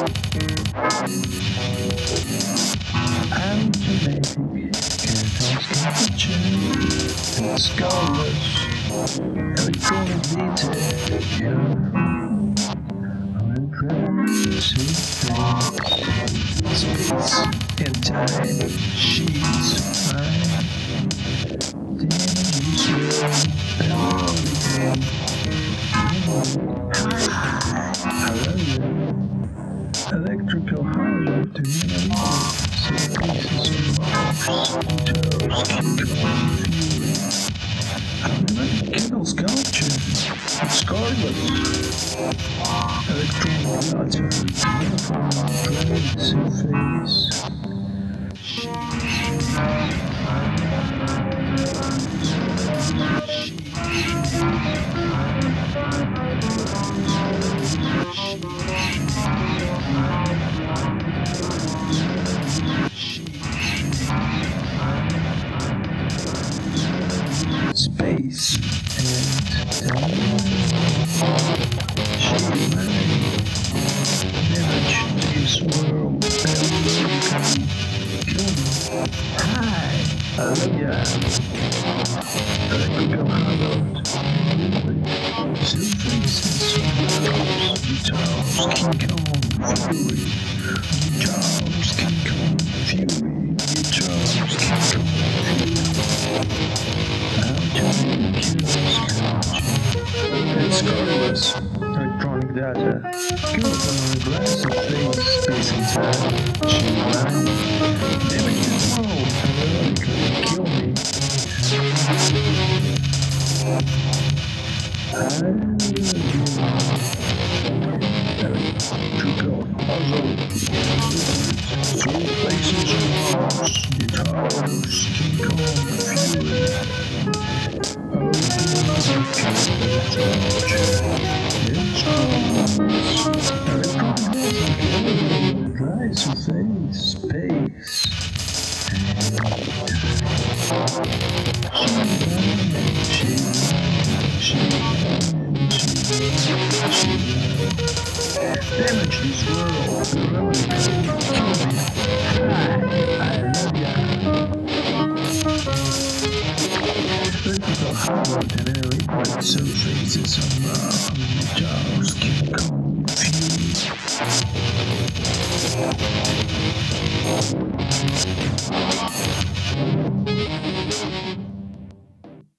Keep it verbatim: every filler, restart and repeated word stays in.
Automatic chaos capture and scholars electronic detector on progressive space and time she's fine. Damages will periodically. Hi, hello there. Electrical hazard to human surfaces of Mars, toes, king kong, fury. Automatic kettle sculpture, scarlet. Electronic data, uniform trade surface. Space and time. She may damage this world periodically. Kill me. Hi, I love ya. Electrical hazard. Surfaces of guitars, King Kong, Fury. Guitars, King Kong, Fury. Guitars, King Kong, Fury. It's colorless, electronic data, good on glass of face, space and time, she line, damage this world, periodically kill me. I love electrical puzzle, soul faces of Mars, guitars, King Kong, dry surface, space, damage this world, periodically kill me. Hi, I love ya. Electrical hazard and air surfaces of Mars, guitars, King Kong, Fury.